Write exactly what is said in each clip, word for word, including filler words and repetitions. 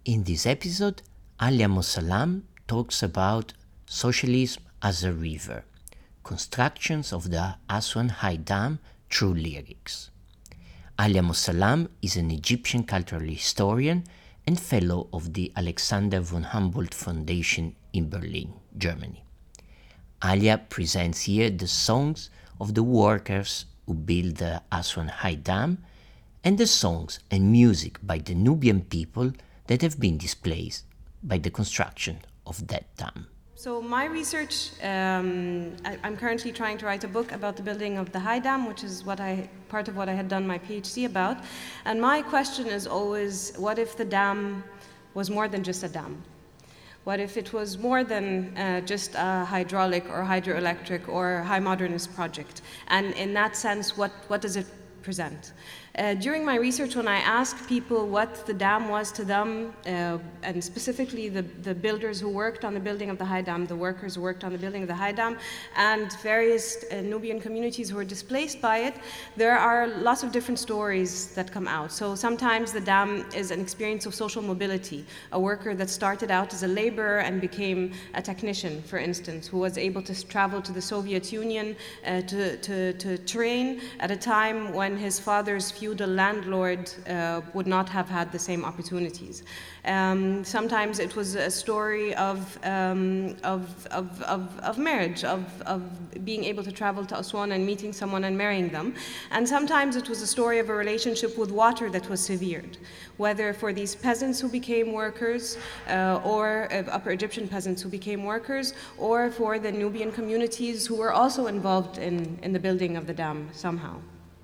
In this episode, Alia Mosalam talks about socialism as a river, constructions of the Aswan High Dam through lyrics. Alia Mosalam is an Egyptian cultural historian and fellow of the Alexander von Humboldt Foundation in Berlin, Germany. Alia presents here the songs of the workers who built the Aswan High Dam and the songs and music by the Nubian people that have been displaced by the construction of that dam. So my research, um, I, I'm currently trying to write a book about the building of the High Dam, which is what I, part of what I had done my PhD about. And my question is always, what if the dam was more than just a dam? What if it was more than uh, just a hydraulic or hydroelectric or high modernist project? And in that sense, what, what does it present? Uh, during my research, when I asked people what the dam was to them, uh, and specifically the, the builders who worked on the building of the High Dam, the workers who worked on the building of the High Dam, and various uh, Nubian communities who were displaced by it, there are lots of different stories that come out. So sometimes the dam is an experience of social mobility. A worker that started out as a laborer and became a technician, for instance, who was able to travel to the Soviet Union uh, to, to, to train at a time when his father's feudal landlord uh, would not have had the same opportunities. Um, sometimes it was a story of, um, of, of, of, of marriage, of, of being able to travel to Aswan and meeting someone and marrying them. And sometimes it was a story of a relationship with water that was severed, whether for these peasants who became workers, uh, or uh, Upper Egyptian peasants who became workers, or for the Nubian communities who were also involved in, in the building of the dam somehow.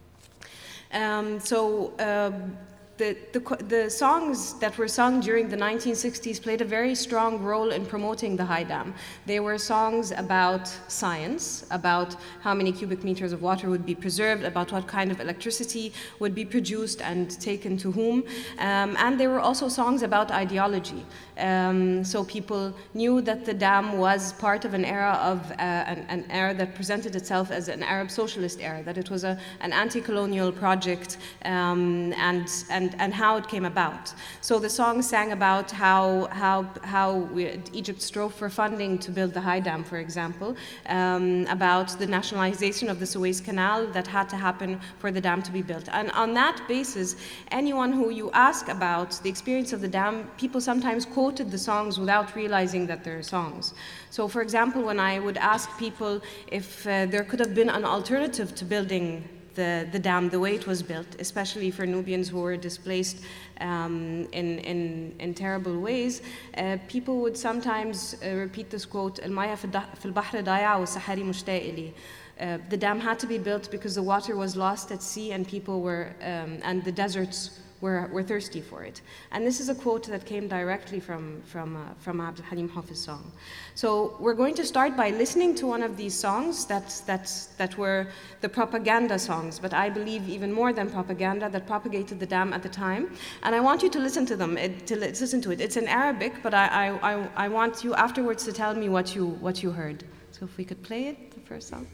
Um, so uh, the, the, the songs that were sung during the nineteen sixties played a very strong role in promoting the High Dam. They were songs about science, about how many cubic meters of water would be preserved, about what kind of electricity would be produced and taken to whom. Um, and they were also songs about ideology. Um, so people knew that the dam was part of an era of uh, an, an era that presented itself as an Arab socialist era, that it was a, an anti-colonial project, um, and, and, and how it came about. So the song sang about how, how, how we, Egypt strove for funding to build the High Dam, for example, um, about the nationalization of the Suez Canal that had to happen for the dam to be built. And on that basis, anyone who you ask about the experience of the dam, people sometimes quote the songs without realizing that they're songs. So for example, when I would ask people if uh, there could have been an alternative to building the, the dam the way it was built, especially for Nubians who were displaced um, in, in, in terrible ways, uh, people would sometimes uh, repeat this quote, المياه في البحر ضايع والسحاري مشتاق إليه. Uh, the dam had to be built because the water was lost at sea and people were, um, and the deserts Were, were thirsty for it. And this is a quote that came directly from, from, uh, from Abdul Halim Hafiz's song. So we're going to start by listening to one of these songs that, that, that were the propaganda songs, but I believe even more than propaganda, that propagated the dam at the time. And I want you to listen to them, it, to listen to it. It's in Arabic, but I, I, I, I want you afterwards to tell me what you, what you heard. So if we could play it, the first song.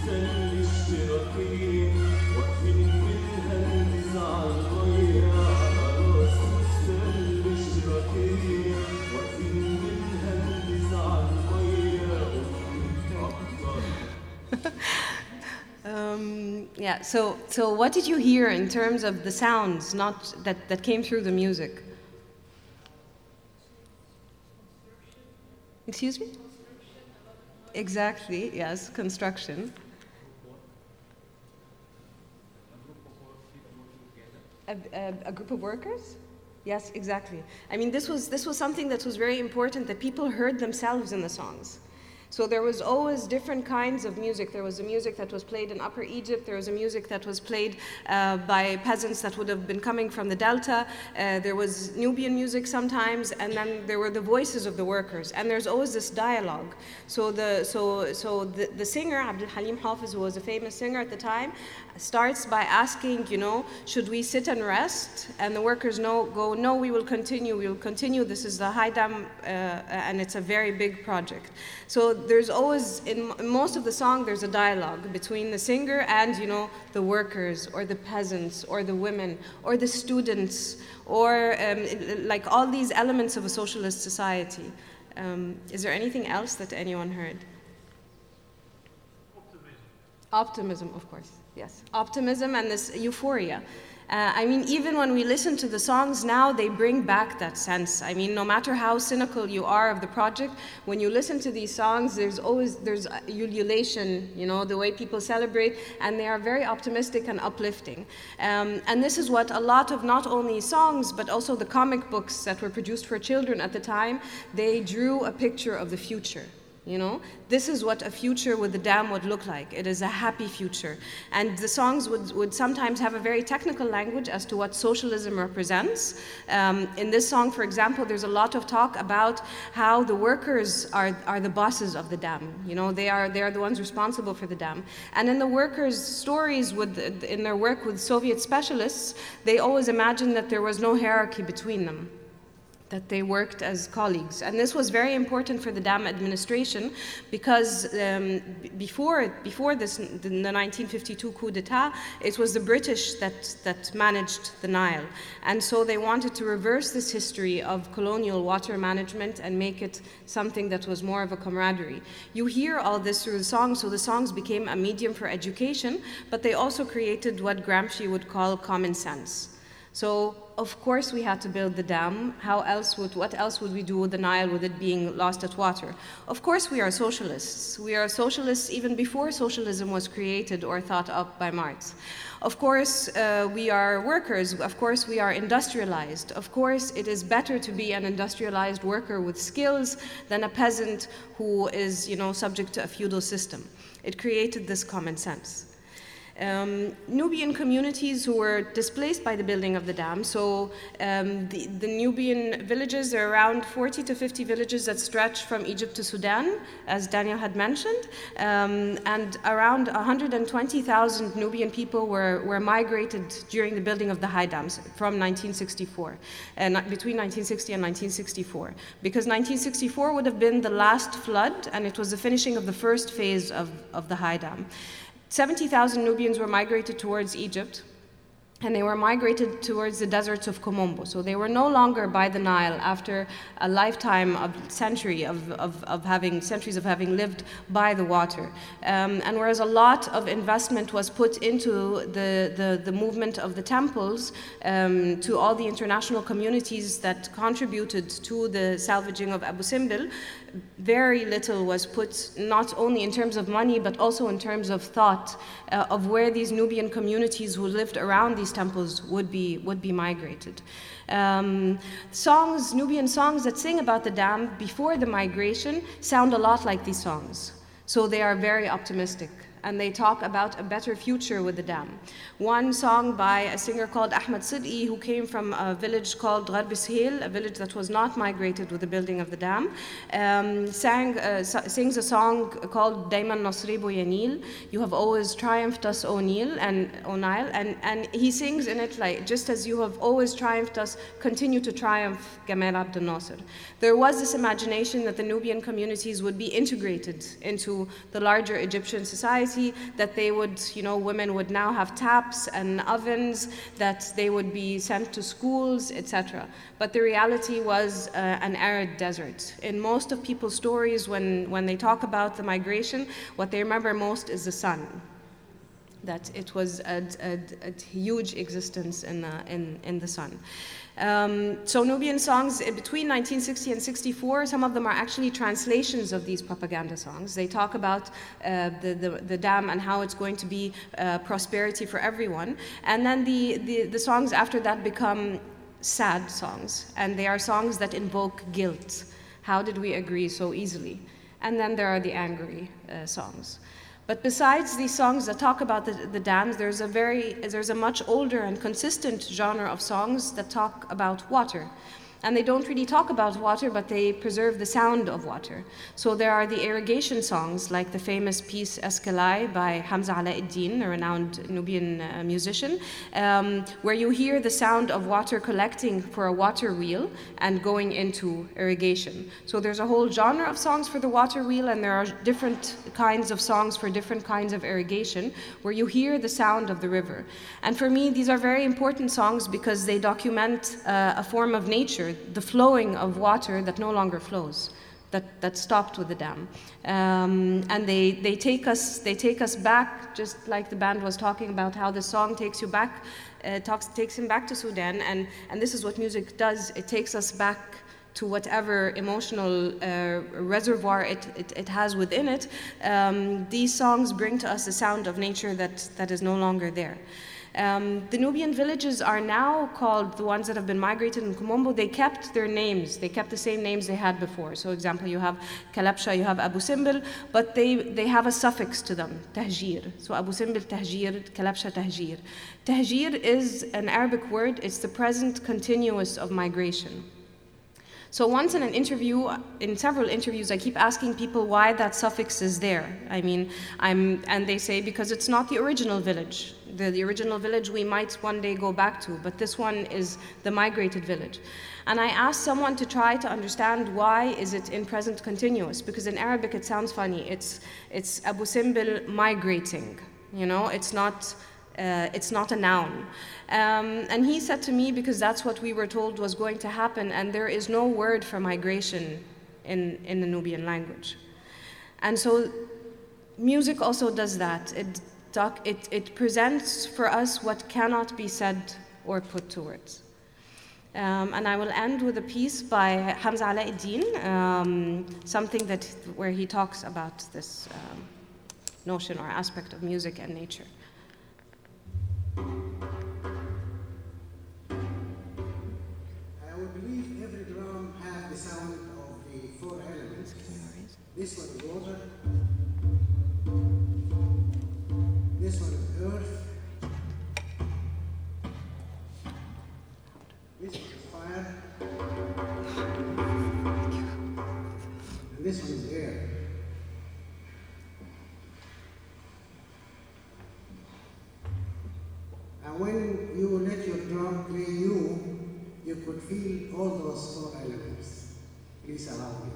Um, yeah, so, so what did you hear in terms of the sounds not that, that came through the music? Excuse me? Exactly, yes, construction. A, a, a group of workers? Yes, exactly. I mean, this was, this was something that was very important, that people heard themselves in the songs. So there was always different kinds of music. There was a music that was played in Upper Egypt. There was a music that was played uh, by peasants that would have been coming from the Delta. Uh, there was Nubian music sometimes, and then there were the voices of the workers. And there's always this dialogue. So the, so, so the, the singer, Abdul Halim Hafiz, who was a famous singer at the time, starts by asking, you know, should we sit and rest? And the workers no, go, no, we will continue, we will continue. This is the High Dam, uh, and it's a very big project. So there's always, in most of the song, there's a dialogue between the singer and, you know, the workers, or the peasants, or the women, or the students, or um, like all these elements of a socialist society. Um, is there anything else that anyone heard? Optimism. Optimism, of course. Yes, optimism and this euphoria. Uh, I mean, even when we listen to the songs now, they bring back that sense. I mean, no matter how cynical you are of the project, when you listen to these songs, there's always, there's ululation, you know, the way people celebrate, and they are very optimistic and uplifting. Um, and this is what a lot of not only songs, but also the comic books that were produced for children at the time, they drew a picture of the future. You know, this is what a future with the dam would look like. It is a happy future. And the songs would, would sometimes have a very technical language as to what socialism represents. Um, in this song, for example, there's a lot of talk about how the workers are, are the bosses of the dam. You know, they are, they are the ones responsible for the dam. And in the workers' stories, with, in their work with Soviet specialists, they always imagined that there was no hierarchy between them, that they worked as colleagues. And this was very important for the dam administration, because um, before, before this, the nineteen fifty-two coup d'etat, it was the British that, that managed the Nile. And so they wanted to reverse this history of colonial water management and make it something that was more of a camaraderie. You hear all this through the songs, so the songs became a medium for education, but they also created what Gramsci would call common sense. So, of course, we had to build the dam. How else would, what else would we do with the Nile with it being lost at water? Of course, we are socialists. We are socialists even before socialism was created or thought up by Marx. Of course, uh, we are workers. Of course, we are industrialized. Of course, it is better to be an industrialized worker with skills than a peasant who is, you know, subject to a feudal system. It created this common sense. Um, Nubian communities who were displaced by the building of the dam. So um, the, the Nubian villages, there are around forty to fifty villages that stretch from Egypt to Sudan, as Daniel had mentioned. Um, and around one hundred twenty thousand Nubian people were, were migrated during the building of the high dams from nineteen sixty-four, and uh, between nineteen sixty and nineteen sixty-four. Because nineteen sixty-four would have been the last flood, and it was the finishing of the first phase of, of the high dam. seventy thousand Nubians were migrated towards Egypt, and they were migrated towards the deserts of Komombo. So they were no longer by the Nile after a lifetime of century of, of, of having, centuries of having lived by the water. Um, and whereas a lot of investment was put into the, the, the movement of the temples, um, to all the international communities that contributed to the salvaging of Abu Simbel, very little was put, not only in terms of money, but also in terms of thought uh, of where these Nubian communities who lived around these temples would be, would be migrated. Um, songs, Nubian songs that sing about the dam before the migration sound a lot like these songs. So they are very optimistic, and they talk about a better future with the dam. One song by a singer called Ahmed Sid'i, who came from a village called Gharb Shil, a village that was not migrated with the building of the dam, um, sang, uh, sings a song called Dayman Nasri Bo Yanil, you have always triumphed us, O Nile, and, O Nile, and, and he sings in it like, just as you have always triumphed us, continue to triumph, Gamal Abdel Nasser. There was this imagination that the Nubian communities would be integrated into the larger Egyptian society, fantasy that they would, you know, women would now have taps and ovens, that they would be sent to schools, et cetera. But the reality was uh, an arid desert. In most of people's stories, when, when they talk about the migration, what they remember most is the sun. That it was a, a, a huge existence in the, in, in the sun. Um, so Nubian songs between nineteen sixty and sixty-four, some of them are actually translations of these propaganda songs. They talk about uh, the, the, the dam and how it's going to be uh, prosperity for everyone. And then the, the, the songs after that become sad songs. And they are songs that invoke guilt. How did we agree so easily? And then there are the angry uh, songs. But besides these songs that talk about the, the dams, there's a very, there's a much older and consistent genre of songs that talk about water. And they don't really talk about water, but they preserve the sound of water. So there are the irrigation songs, like the famous piece Eskalai by Hamza Alauddin, a renowned Nubian uh, musician, um, where you hear the sound of water collecting for a water wheel and going into irrigation. So there's a whole genre of songs for the water wheel, and there are different kinds of songs for different kinds of irrigation, where you hear the sound of the river. And for me, these are very important songs because they document uh, a form of nature, the flowing of water that no longer flows, that, that stopped with the dam. Um, and they, they, take us, they take us back, just like the band was talking about how the song takes you back, uh, talks, takes him back to Sudan, and, and this is what music does. It takes us back to whatever emotional uh, reservoir it, it, it has within it. Um, these songs bring to us a sound of nature that, that is no longer there. Um, the Nubian villages are now called, the ones that have been migrated in Kumombo, they kept their names. They kept the same names they had before. So, example, you have Kalabsha, you have Abu Simbel, but they, they have a suffix to them, Tahjir. So, Abu Simbel, Tahjir, Kalabsha, Tahjir. Tahjir is an Arabic word. It's the present continuous of migration. So once in an interview, in several interviews, I keep asking people why that suffix is there. I mean, I'm, and they say because it's not the original village. The, the original village we might one day go back to, but this one is the migrated village. And I asked someone to try to understand why is it in present continuous, because in Arabic it sounds funny. It's, it's Abu Simbel migrating, you know, it's not, uh, it's not a noun. Um, and he said to me, because that's what we were told was going to happen, and there is no word for migration in, in the Nubian language. And so music also does that. It, doc, it, it presents for us what cannot be said or put to words. Um, and I will end with a piece by Hamza Alauddin, um, something that, where he talks about this um, notion or aspect of music and nature. This one is water, this one is earth, this one is fire, and this one is air. And when you let your drum play you, you could feel all those four elements. Please allow me.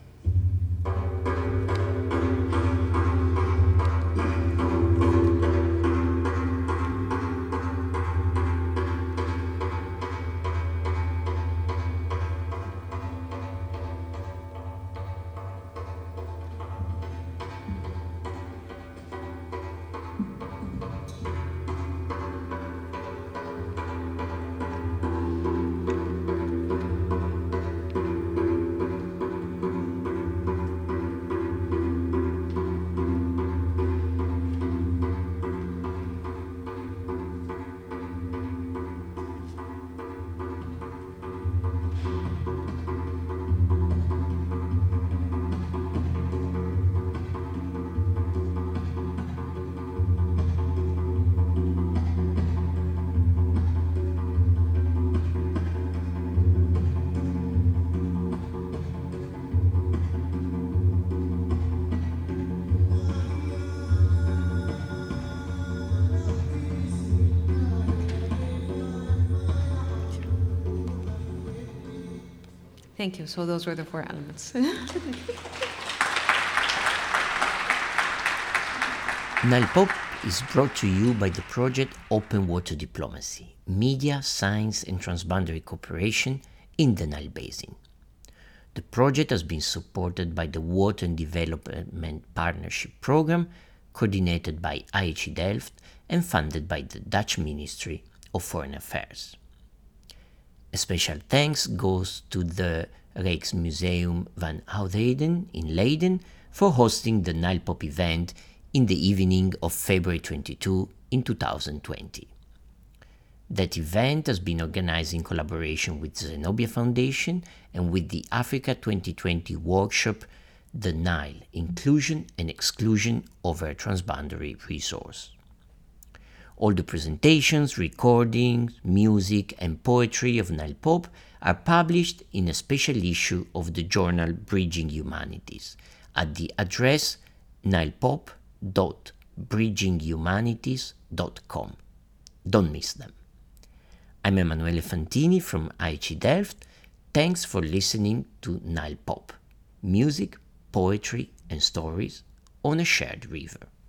Thank you. So those were the four elements. Nile Pop is brought to you by the project Open Water Diplomacy, Media, Science and Transboundary Cooperation in the Nile Basin. The project has been supported by the Water and Development Partnership Program, coordinated by I H E Delft and funded by the Dutch Ministry of Foreign Affairs. A special thanks goes to the Rijksmuseum van Oudheden in Leiden for hosting the Nile Pop event in the evening of February twenty-second in two thousand twenty. That event has been organized in collaboration with the Zenobia Foundation and with the Africa twenty twenty workshop, The Nile, Inclusion and Exclusion of a Transboundary Resource. All the presentations, recordings, music and poetry of Nile Pop are published in a special issue of the journal Bridging Humanities at the address nilepop dot bridging humanities dot com. Don't miss them. I'm Emanuele Fantini from I H E Delft. Thanks for listening to Nile Pop, music, poetry and stories on a shared river.